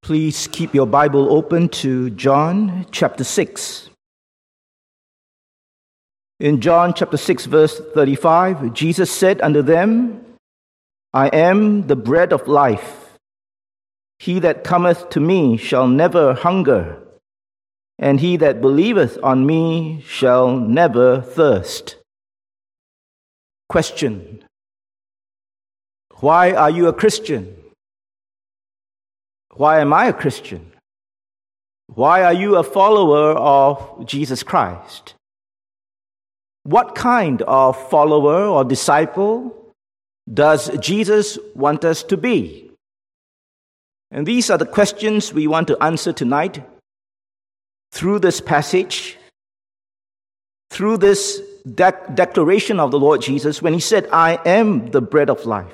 Please keep your Bible open to John chapter 6. In John chapter 6, verse 35, Jesus said unto them, I am the bread of life. He that cometh to me shall never hunger, and he that believeth on me shall never thirst. Question: why are you a Christian? Why am I a Christian? Why are you a follower of Jesus Christ? What kind of follower or disciple does Jesus want us to be? And these are the questions we want to answer tonight through this passage, through this declaration of the Lord Jesus when he said, I am the bread of life.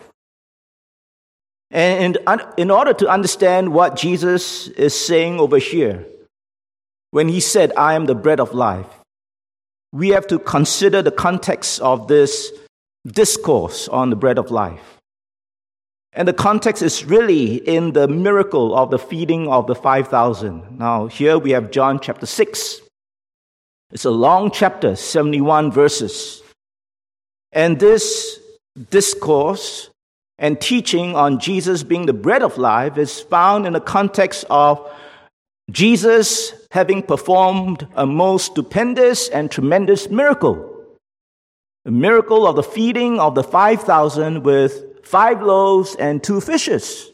And in order to understand what Jesus is saying over here, when he said, I am the bread of life, we have to consider the context of this discourse on the bread of life. And the context is really in the miracle of the feeding of the 5,000. Now, here we have John chapter 6. It's a long chapter, 71 verses. And this discourse and teaching on Jesus being the bread of life is found in the context of Jesus having performed a most stupendous and tremendous miracle. The miracle of the feeding of the 5,000 with 5 loaves and 2 fishes.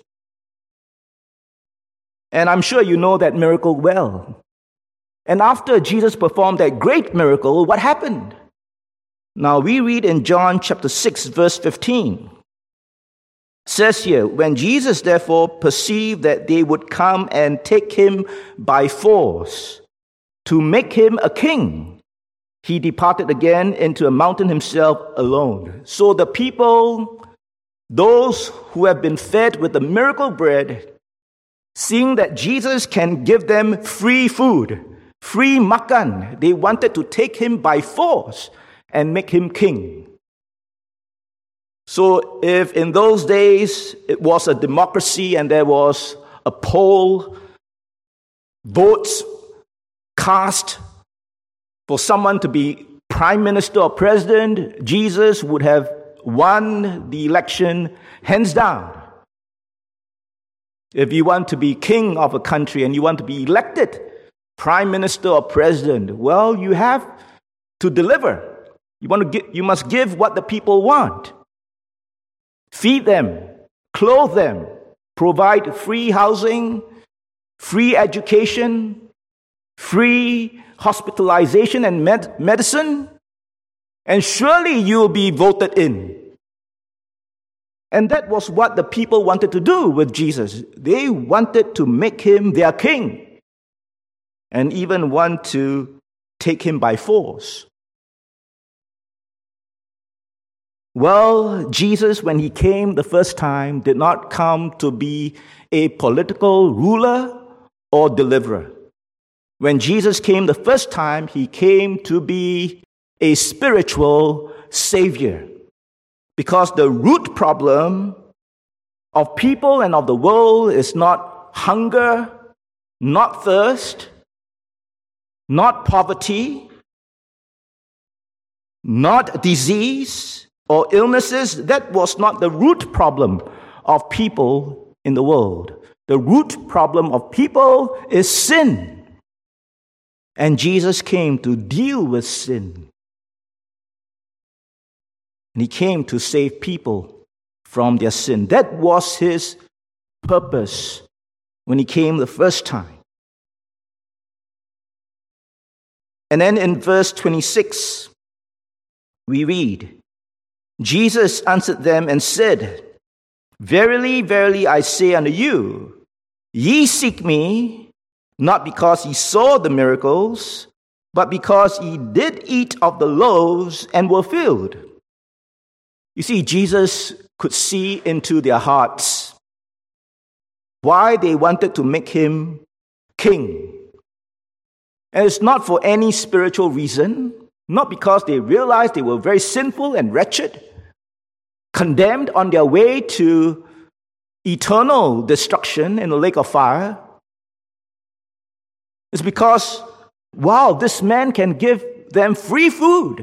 And I'm sure you know that miracle well. And after Jesus performed that great miracle, what happened? Now we read in John chapter 6, verse 15. It says here, when Jesus therefore perceived that they would come and take him by force to make him a king, he departed again into a mountain himself alone. So the people, those who have been fed with the miracle bread, seeing that Jesus can give them free food, free makan, they wanted to take him by force and make him king. So if in those days it was a democracy and there was a poll, votes cast for someone to be prime minister or president, Jesus would have won the election hands down. If you want to be king of a country and you want to be elected prime minister or president, well, you have to deliver. You must give what the people want. Feed them, clothe them, provide free housing, free education, free hospitalization and medicine, and surely you will be voted in. And that was what the people wanted to do with Jesus. They wanted to make him their king and even want to take him by force. Well, Jesus, when he came the first time, did not come to be a political ruler or deliverer. When Jesus came the first time, he came to be a spiritual savior. Because the root problem of people and of the world is not hunger, not thirst, not poverty, not disease, or illnesses. That was not the root problem of people in the world. The root problem of people is sin. And Jesus came to deal with sin. And he came to save people from their sin. That was his purpose when he came the first time. And then in verse 26, we read, Jesus answered them and said, Verily, verily, I say unto you, ye seek me, not because ye saw the miracles, but because ye did eat of the loaves and were filled. You see, Jesus could see into their hearts why they wanted to make him king. And it's not for any spiritual reason, not because they realized they were very sinful and wretched, condemned on their way to eternal destruction in the lake of fire. It's because, wow, this man can give them free food.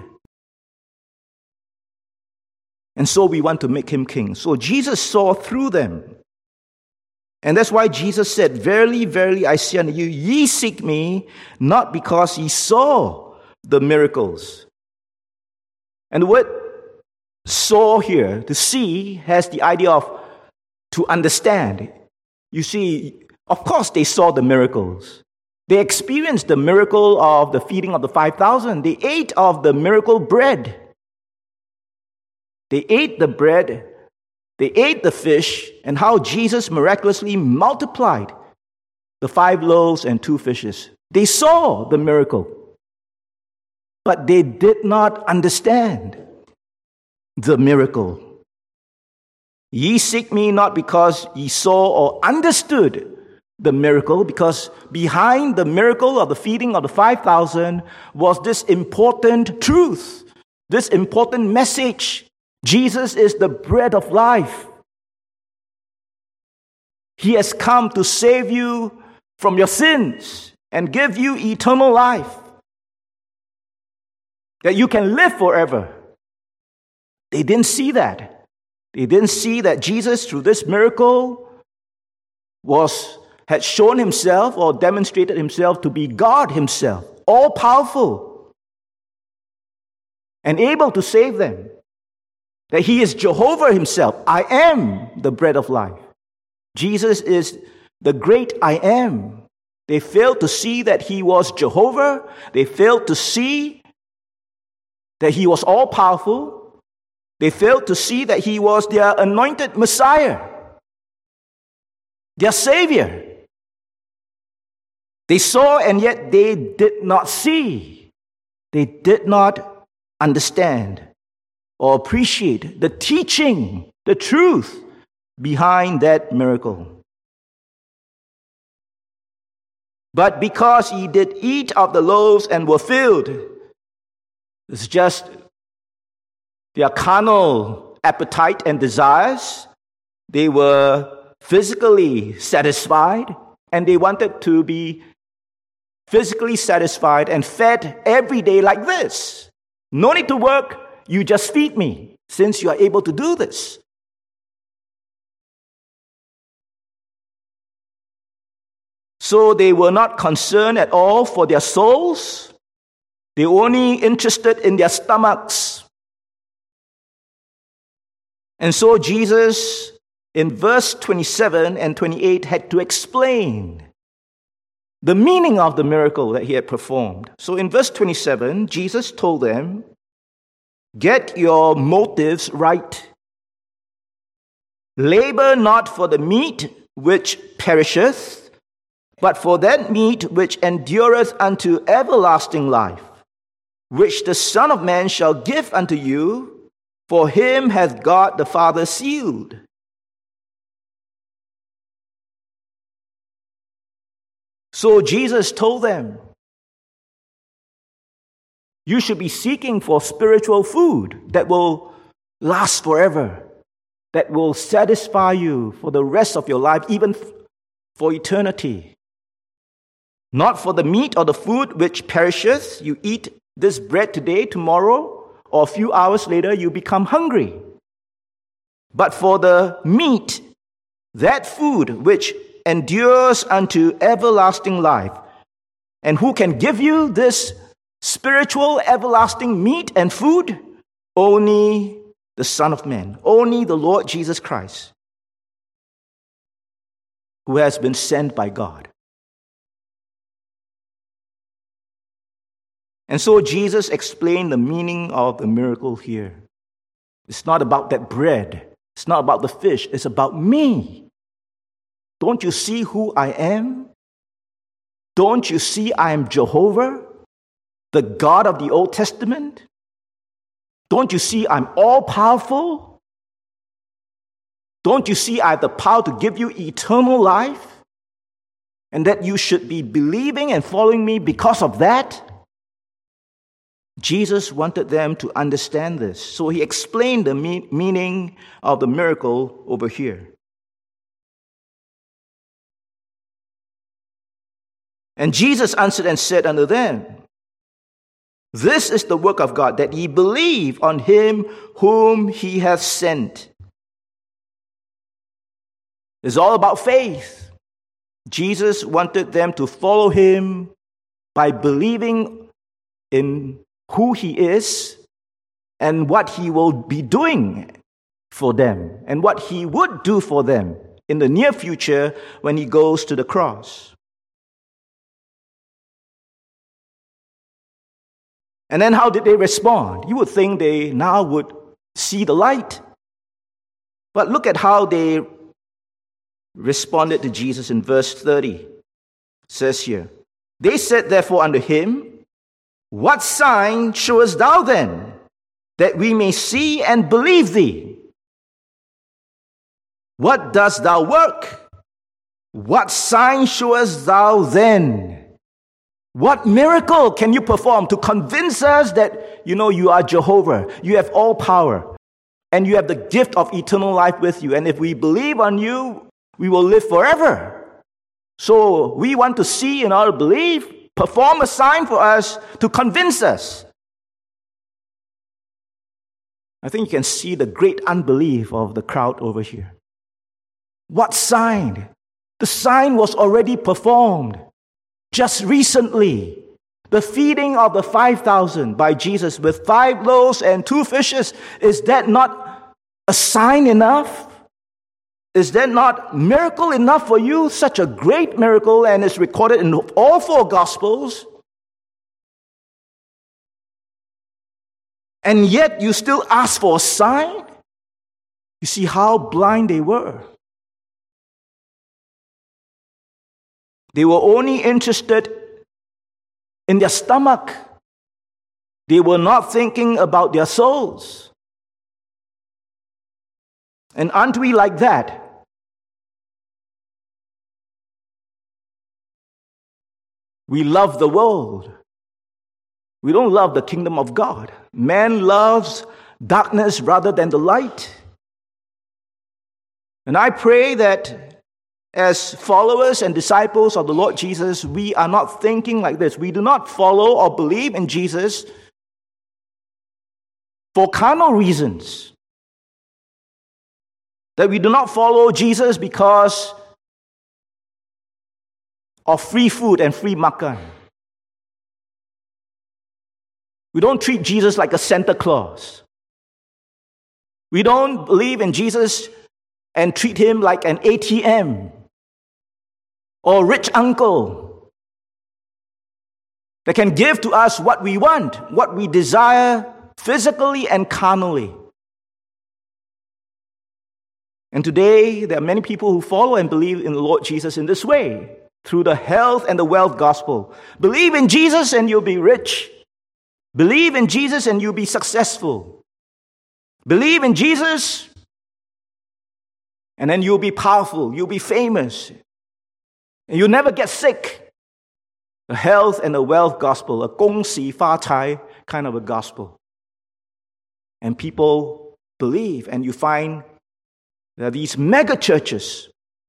And so we want to make him king. So Jesus saw through them. And that's why Jesus said, "Verily, verily, I say unto you, ye seek me, not because ye saw the miracles." And the word saw here, to see, has the idea of to understand. You see, of course they saw the miracles. They experienced the miracle of the feeding of the 5,000. They ate of the miracle bread. They ate the bread, they ate the fish, and how Jesus miraculously multiplied the 5 loaves and 2 fishes. They saw the miracle, but they did not understand the miracle. Ye seek me not because ye saw or understood the miracle, because behind the miracle of the feeding of the 5,000 was this important truth, this important message. Jesus is the bread of life. He has come to save you from your sins and give you eternal life, that you can live forever. They didn't see that. They didn't see that Jesus, through this miracle, had shown himself or demonstrated himself to be God himself, all-powerful and able to save them. That he is Jehovah himself. I am the bread of life. Jesus is the great I am. They failed to see that he was Jehovah. They failed to see that he was all-powerful. They failed to see that he was their anointed Messiah, their Savior. They saw, and yet they did not see. They did not understand or appreciate the teaching, the truth behind that miracle. But because ye did eat of the loaves and were filled, it's just their carnal appetite and desires. They were physically satisfied, and they wanted to be physically satisfied and fed every day like this. No need to work. You just feed me, since you are able to do this. So they were not concerned at all for their souls. They were only interested in their stomachs. And so Jesus, in verse 27 and 28, had to explain the meaning of the miracle that he had performed. So in verse 27, Jesus told them, "Get your motives right. Labor not for the meat which perisheth, but for that meat which endureth unto everlasting life, which the Son of Man shall give unto you, for him hath God the Father sealed." So Jesus told them, you should be seeking for spiritual food that will last forever, that will satisfy you for the rest of your life, even for eternity. Not for the meat or the food which perisheth. You eat this bread today, tomorrow, or a few hours later, you become hungry. But for the meat, that food which endures unto everlasting life. And who can give you this spiritual, everlasting meat and food? Only the Son of Man, only the Lord Jesus Christ, who has been sent by God. And so Jesus explained the meaning of the miracle here. It's not about that bread. It's not about the fish. It's about me. Don't you see who I am? Don't you see I am Jehovah, the God of the Old Testament? Don't you see I'm all-powerful? Don't you see I have the power to give you eternal life? And that you should be believing and following me because of that? Jesus wanted them to understand this. So he explained the meaning of the miracle over here. And Jesus answered and said unto them, This is the work of God, that ye believe on him whom he hath sent. It's all about faith. Jesus wanted them to follow him by believing in who he is and what he will be doing for them and what he would do for them in the near future when he goes to the cross. And then how did they respond? You would think they now would see the light. But look at how they responded to Jesus in verse 30. It says here, They said therefore unto him, What sign showest thou then, that we may see and believe thee? What dost thou work? What sign showest thou then? What miracle can you perform to convince us that, you are Jehovah, you have all power, and you have the gift of eternal life with you, and if we believe on you, we will live forever. So we want to see in order to believe. Perform a sign for us to convince us. I think you can see the great unbelief of the crowd over here. What sign? The sign was already performed just recently. The feeding of the 5,000 by Jesus with 5 loaves and 2 fishes. Is that not a sign enough? Is that not miracle enough for you? Such a great miracle, and it's recorded in all 4 Gospels. And yet you still ask for a sign? You see how blind they were. They were only interested in their stomach. They were not thinking about their souls. And aren't we like that? We love the world. We don't love the kingdom of God. Man loves darkness rather than the light. And I pray that as followers and disciples of the Lord Jesus, we are not thinking like this. We do not follow or believe in Jesus for carnal reasons. That we do not follow Jesus because of free food and free makan. We don't treat Jesus like a Santa Claus. We don't believe in Jesus and treat him like an ATM or rich uncle that can give to us what we want, what we desire physically and carnally. And today, there are many people who follow and believe in the Lord Jesus in this way, through the health and the wealth gospel. Believe in Jesus and you'll be rich. Believe in Jesus and you'll be successful. Believe in Jesus and then you'll be powerful, you'll be famous, and you'll never get sick. The health and the wealth gospel, a 恭喜发财 kind of a gospel. And people believe, and you find there are these mega churches.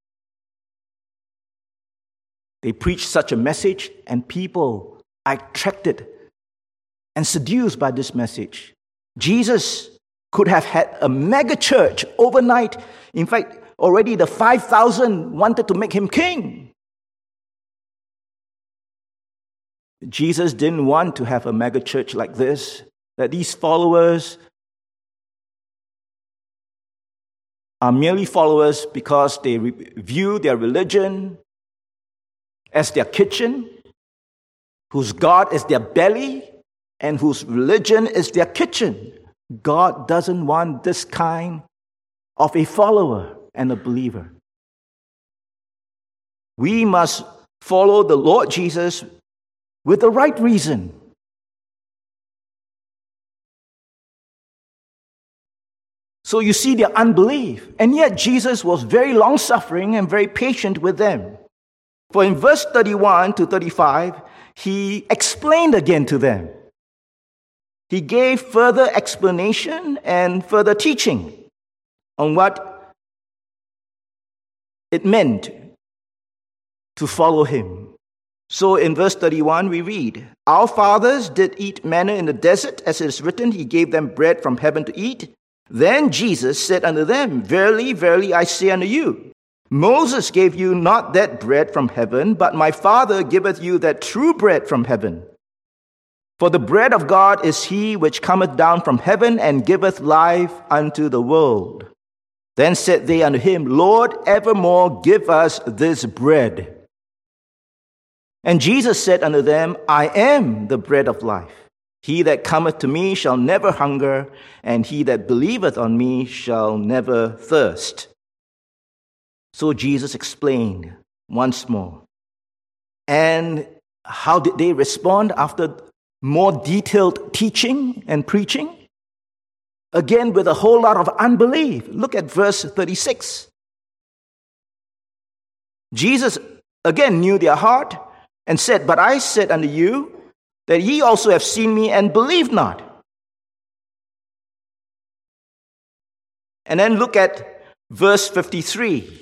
They preach such a message, and people are attracted and seduced by this message. Jesus could have had a mega church overnight. In fact, already the 5,000 wanted to make him king. Jesus didn't want to have a mega church like this, that these followers are merely followers because they view their religion as their kitchen, whose God is their belly, and whose religion is their kitchen. God doesn't want this kind of a follower and a believer. We must follow the Lord Jesus with the right reason. So you see their unbelief. And yet Jesus was very long-suffering and very patient with them. For in verse 31 to 35, he explained again to them. He gave further explanation and further teaching on what it meant to follow him. So in verse 31 we read, "Our fathers did eat manna in the desert, as it is written, He gave them bread from heaven to eat. Then Jesus said unto them, Verily, verily, I say unto you, Moses gave you not that bread from heaven, but my Father giveth you that true bread from heaven. For the bread of God is he which cometh down from heaven and giveth life unto the world. Then said they unto him, Lord, evermore give us this bread. And Jesus said unto them, I am the bread of life. He that cometh to me shall never hunger, and he that believeth on me shall never thirst." So Jesus explained once more. And how did they respond after more detailed teaching and preaching? Again, with a whole lot of unbelief. Look at verse 36. Jesus again knew their heart and said, But I said unto you, that ye also have seen me and believe not. And then look at verse 53.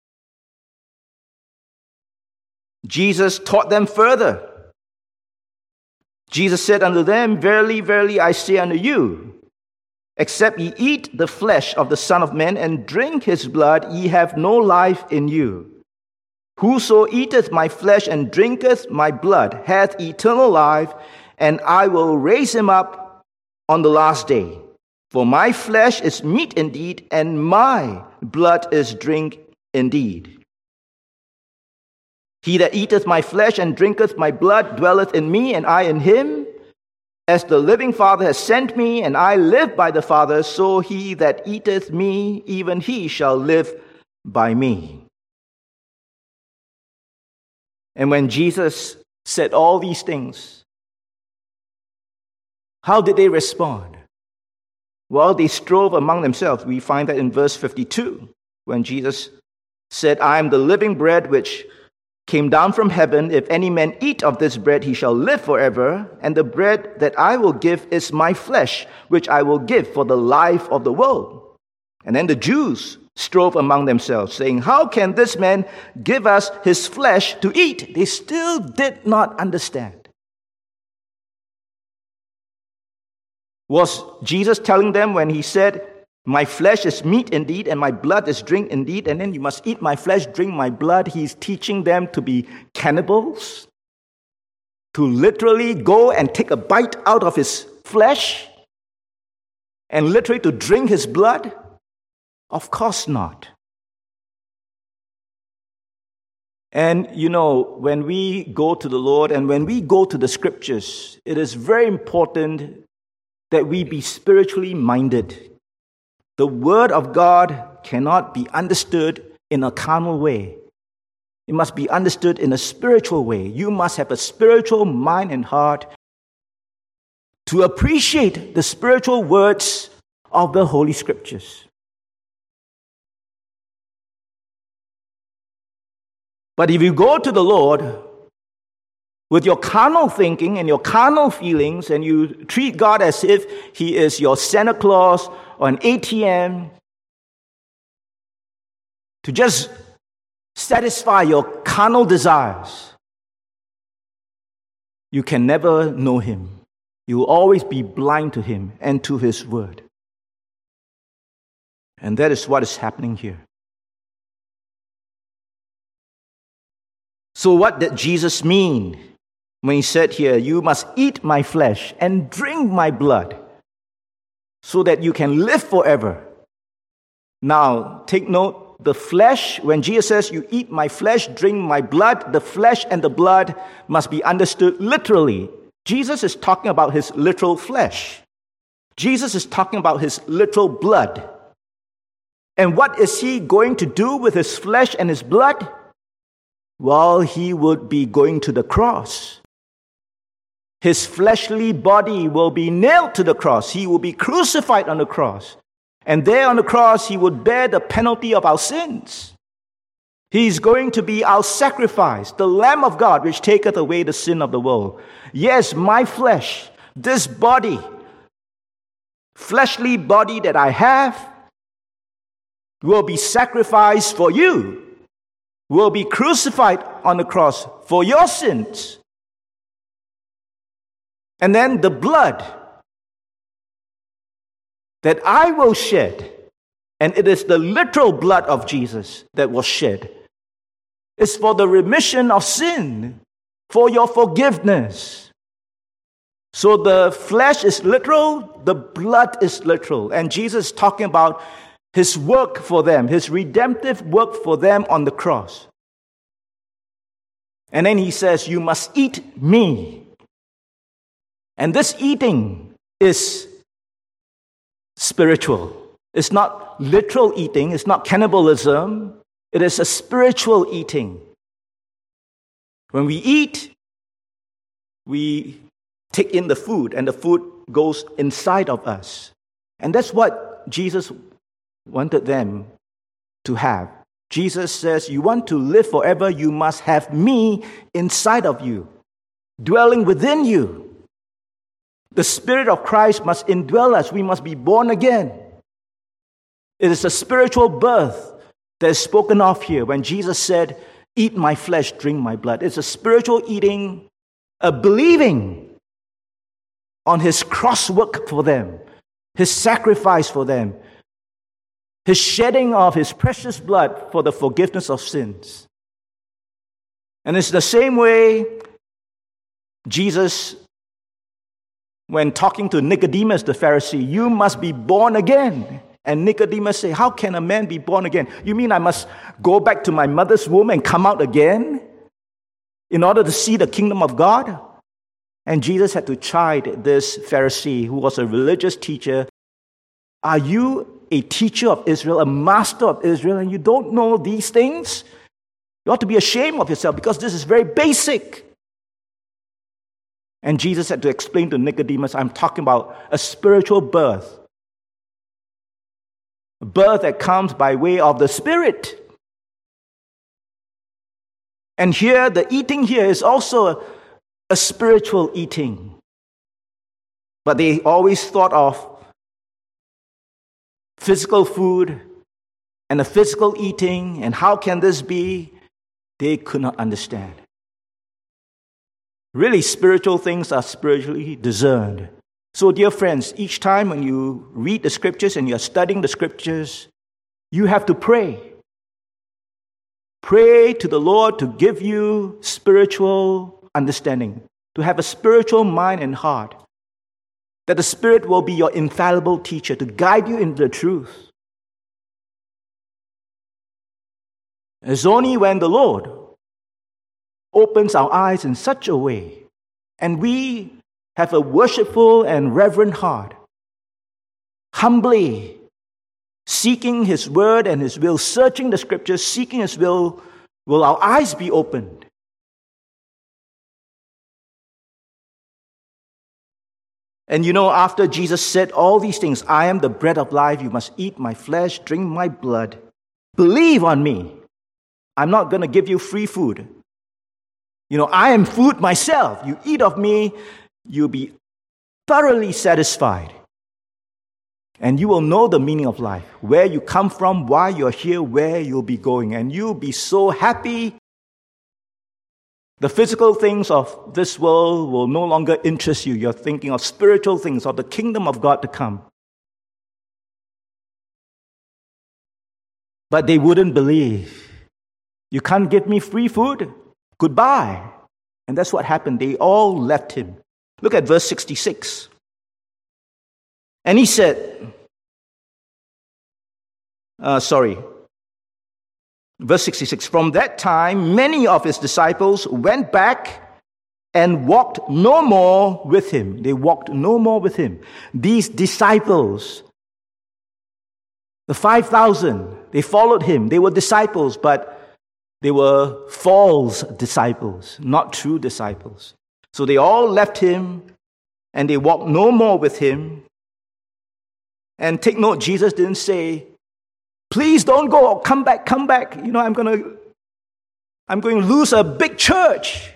Jesus taught them further. Jesus said unto them, Verily, verily, I say unto you, except ye eat the flesh of the Son of Man and drink his blood, ye have no life in you. Whoso eateth my flesh and drinketh my blood hath eternal life, and I will raise him up on the last day. For my flesh is meat indeed, and my blood is drink indeed. He that eateth my flesh and drinketh my blood dwelleth in me, and I in him. As the living Father has sent me, and I live by the Father, so he that eateth me, even he shall live by me. And when Jesus said all these things, how did they respond? Well, they strove among themselves. We find that in verse 52, when Jesus said, I am the living bread which came down from heaven. If any man eat of this bread, he shall live forever. And the bread that I will give is my flesh, which I will give for the life of the world. And then the Jews strove among themselves, saying, How can this man give us his flesh to eat? They still did not understand. Was Jesus telling them when he said, My flesh is meat indeed, and my blood is drink indeed, and then you must eat my flesh, drink my blood? He's teaching them to be cannibals? To literally go and take a bite out of his flesh? And literally to drink his blood? Of course not. And you know, when we go to the Lord and when we go to the scriptures, it is very important that we be spiritually minded. The word of God cannot be understood in a carnal way. It must be understood in a spiritual way. You must have a spiritual mind and heart to appreciate the spiritual words of the Holy Scriptures. But if you go to the Lord with your carnal thinking and your carnal feelings, and you treat God as if He is your Santa Claus or an ATM to just satisfy your carnal desires, you can never know Him. You will always be blind to Him and to His word. And that is what is happening here. So what did Jesus mean when He said here, you must eat my flesh and drink my blood so that you can live forever? Now, take note, the flesh, when Jesus says you eat my flesh, drink my blood, the flesh and the blood must be understood literally. Jesus is talking about His literal flesh. Jesus is talking about His literal blood. And what is He going to do with His flesh and His blood? Well, He would be going to the cross. His fleshly body will be nailed to the cross. He will be crucified on the cross. And there on the cross, He would bear the penalty of our sins. He's going to be our sacrifice, the Lamb of God, which taketh away the sin of the world. Yes, my flesh, this body, fleshly body that I have, will be sacrificed for you. will be crucified on the cross for your sins. And then the blood that I will shed, and it is the literal blood of Jesus that was shed, is for the remission of sin, for your forgiveness. So the flesh is literal, the blood is literal. And Jesus is talking about his work for them, his redemptive work for them on the cross. And then he says, you must eat me. And this eating is spiritual. It's not literal eating, it's not cannibalism. It is a spiritual eating. When we eat, we take in the food, and the food goes inside of us. And that's what Jesus wanted them to have. Jesus says, you want to live forever, you must have me inside of you, dwelling within you. The Spirit of Christ must indwell us. We must be born again. It is a spiritual birth that is spoken of here when Jesus said, eat my flesh, drink my blood. It's a spiritual eating, a believing on his cross work for them, his sacrifice for them, his shedding of his precious blood for the forgiveness of sins. And it's the same way Jesus, when talking to Nicodemus the Pharisee, you must be born again. And Nicodemus said, how can a man be born again? You mean I must go back to my mother's womb and come out again in order to see the kingdom of God? And Jesus had to chide this Pharisee who was a religious teacher. Are you a teacher of Israel, a master of Israel, and you don't know these things? You ought to be ashamed of yourself because this is very basic. And Jesus had to explain to Nicodemus, I'm talking about a spiritual birth. A birth that comes by way of the Spirit. And here, the eating here is also a spiritual eating. But they always thought of physical food and a physical eating, and how can this be? They could not understand. Really, spiritual things are spiritually discerned. So, dear friends, each time when you read the scriptures and you're studying the scriptures, you have to pray. Pray to the Lord to give you spiritual understanding, to have a spiritual mind and heart, that the Spirit will be your infallible teacher to guide you into the truth. It's only when the Lord opens our eyes in such a way, and we have a worshipful and reverent heart, humbly seeking His word and His will, searching the scriptures, seeking His will our eyes be opened. And you know, after Jesus said all these things, I am the bread of life, you must eat my flesh, drink my blood, believe on me. I'm not going to give you free food. You know, I am food myself. You eat of me, you'll be thoroughly satisfied. And you will know the meaning of life, where you come from, why you're here, where you'll be going. And you'll be so happy. The physical things of this world will no longer interest you. You're thinking of spiritual things, of the kingdom of God to come. But they wouldn't believe. You can't give me free food? Goodbye. And that's what happened. They all left him. Look at verse 66. And he said, verse 66, from that time, many of his disciples went back and walked no more with him. They walked no more with him. These disciples, the 5,000, they followed him. They were disciples, but they were false disciples, not true disciples. So they all left him and they walked no more with him. And take note, Jesus didn't say, please don't go, come back. You know, I'm going to lose a big church.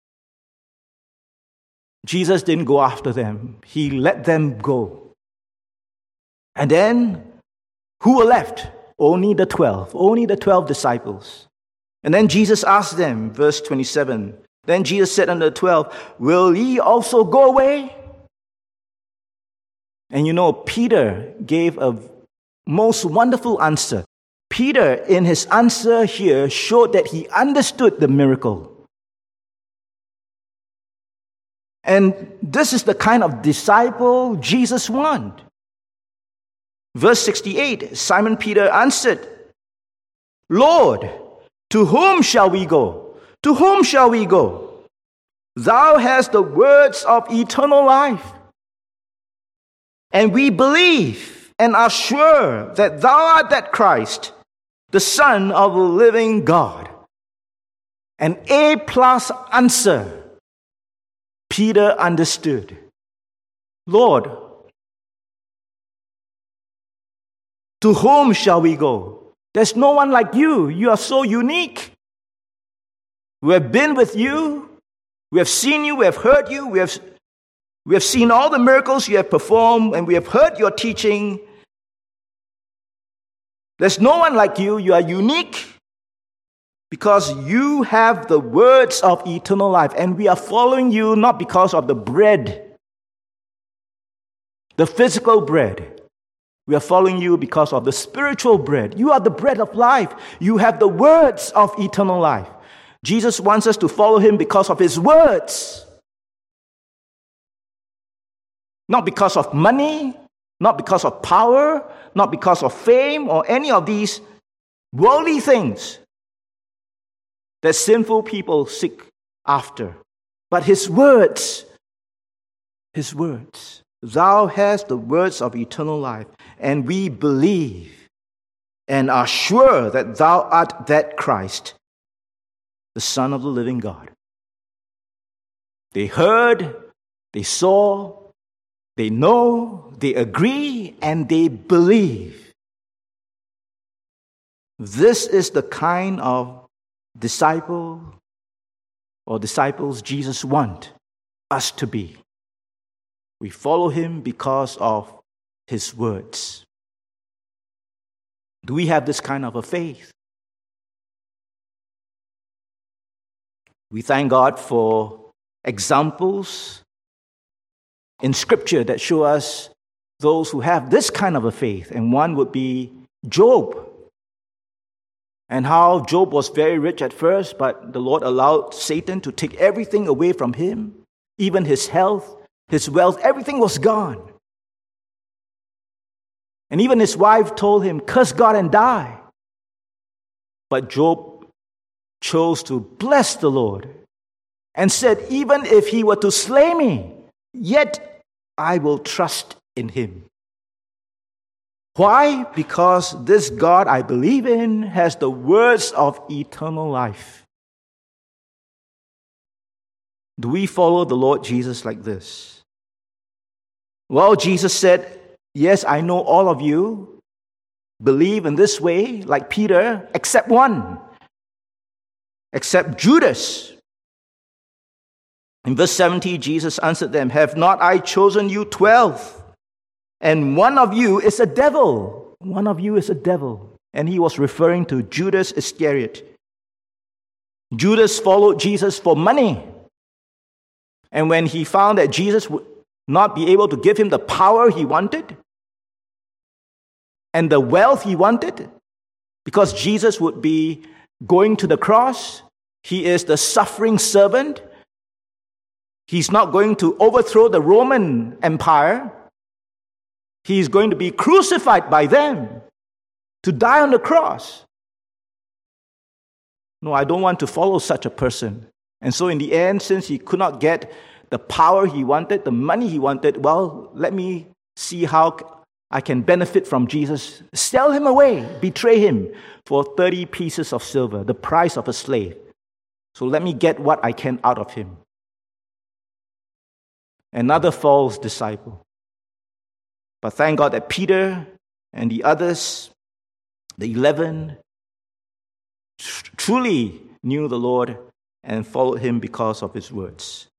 Jesus didn't go after them. He let them go. And then, who were left? Only the 12 disciples. And then Jesus asked them, verse 27, then Jesus said unto the 12, will ye also go away? And you know, Peter gave a most wonderful answer. Peter, in his answer here, showed that he understood the miracle. And this is the kind of disciple Jesus wants. Verse 68, Simon Peter answered, Lord, to whom shall we go? To whom shall we go? Thou hast the words of eternal life. And we believe and are sure that thou art that Christ, the Son of the living God. An A+ answer. Peter understood. Lord, to whom shall we go? There's no one like you. You are so unique. We have been with you. We have seen you. We have heard you. We have seen all the miracles you have performed, and we have heard your teaching. There's no one like you. You are unique because you have the words of eternal life, and we are following you not because of the bread, the physical bread. We are following you because of the spiritual bread. You are the bread of life. You have the words of eternal life. Jesus wants us to follow him because of his words. Not because of money, not because of power, not because of fame or any of these worldly things that sinful people seek after. But his words. Thou hast the words of eternal life, and we believe and are sure that thou art that Christ, the Son of the living God. They heard, they saw, they know, they agree, and they believe. This is the kind of disciples Jesus wants us to be. We follow him because of his words. Do we have this kind of a faith? We thank God for examples in Scripture that show us those who have this kind of a faith. And one would be Job. And how Job was very rich at first, but the Lord allowed Satan to take everything away from him, even his health, his wealth, everything was gone. And even his wife told him, curse God and die. But Job chose to bless the Lord and said, even if he were to slay me, yet I will trust in him. Why? Because this God I believe in has the words of eternal life. Do we follow the Lord Jesus like this? Well, Jesus said, yes, I know all of you believe in this way, like Peter, except one, except Judas. In verse 70, Jesus answered them, have not I chosen you 12? And one of you is a devil. One of you is a devil. And he was referring to Judas Iscariot. Judas followed Jesus for money. And when he found that Jesus would not be able to give him the power he wanted and the wealth he wanted, because Jesus would be going to the cross, he is the suffering servant. He's not going to overthrow the Roman Empire. He's going to be crucified by them to die on the cross. No, I don't want to follow such a person. And so in the end, since he could not get the power he wanted, the money he wanted, well, let me see how I can benefit from Jesus. Sell him away, betray him for 30 pieces of silver, the price of a slave. So let me get what I can out of him. Another false disciple. But thank God that Peter and the others, the 11, truly knew the Lord and followed him because of his words.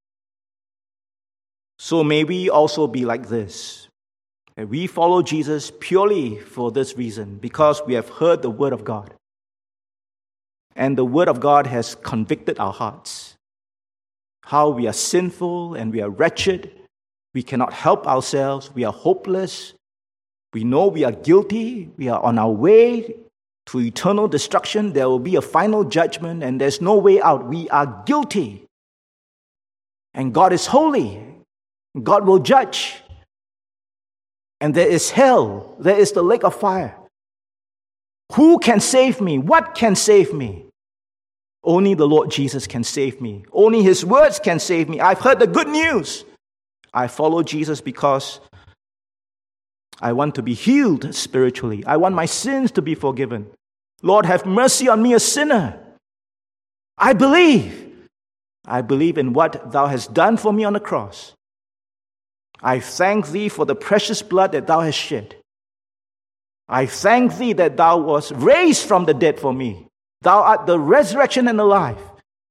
So may we also be like this. That we follow Jesus purely for this reason, because we have heard the word of God. and the Word of God has convicted our hearts. How we are sinful and we are wretched. We cannot help ourselves. We are hopeless. We know we are guilty. We are on our way to eternal destruction. There will be a final judgment and there's no way out. We are guilty. And God is holy. God will judge. And there is hell. There is the lake of fire. Who can save me? What can save me? Only the Lord Jesus can save me. Only His words can save me. I've heard the good news. I follow Jesus because I want to be healed spiritually. I want my sins to be forgiven. Lord, have mercy on me, a sinner. I believe. I believe in what Thou hast done for me on the cross. I thank Thee for the precious blood that Thou hast shed. I thank Thee that Thou wast raised from the dead for me. Thou art the resurrection and the life.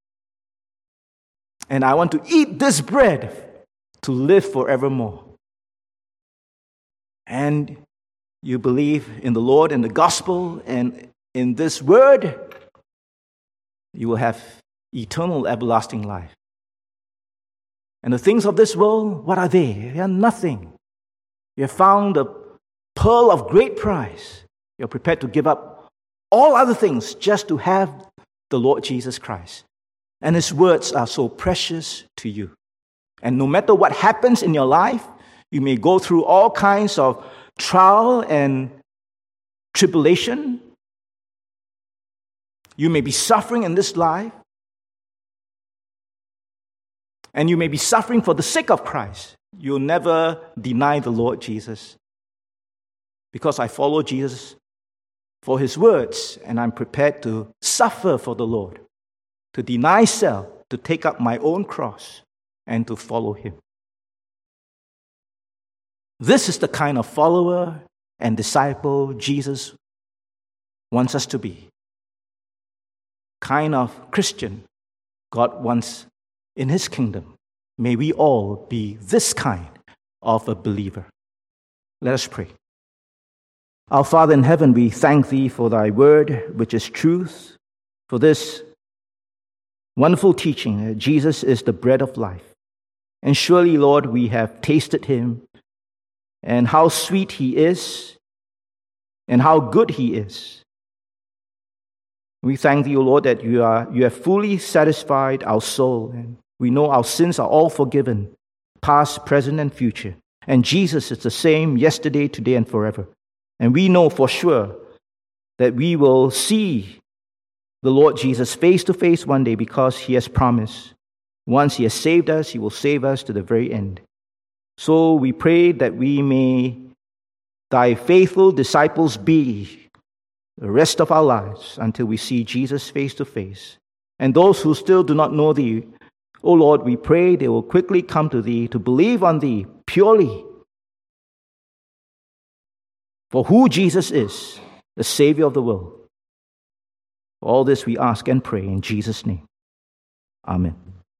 And I want to eat this bread to live forevermore. And you believe in the Lord and the gospel and in this word, you will have eternal, everlasting life. And the things of this world, what are they? They are nothing. You have found a pearl of great price. You're prepared to give up all other things just to have the Lord Jesus Christ. And His words are so precious to you. And no matter what happens in your life, you may go through all kinds of trial and tribulation. You may be suffering in this life. And you may be suffering for the sake of Christ. You'll never deny the Lord Jesus. Because I follow Jesus for His words, and I'm prepared to suffer for the Lord, to deny self, to take up my own cross, and to follow Him. This is the kind of follower and disciple Jesus wants us to be. Kind of Christian God wants in His kingdom. May we all be this kind of a believer. Let us pray. Our Father in heaven, we thank Thee for Thy word, which is truth, for this wonderful teaching that Jesus is the bread of life. And surely, Lord, we have tasted Him, and how sweet He is, and how good He is. We thank Thee, O Lord, that you have fully satisfied our soul, and we know our sins are all forgiven, past, present, and future. And Jesus is the same yesterday, today, and forever. And we know for sure that we will see the Lord Jesus face to face one day because He has promised. Once He has saved us, He will save us to the very end. So we pray that we may Thy faithful disciples be the rest of our lives until we see Jesus face to face. And those who still do not know Thee, O Lord, we pray they will quickly come to Thee to believe on Thee purely. For who Jesus is, the Savior of the world. For all this we ask and pray in Jesus' name. Amen.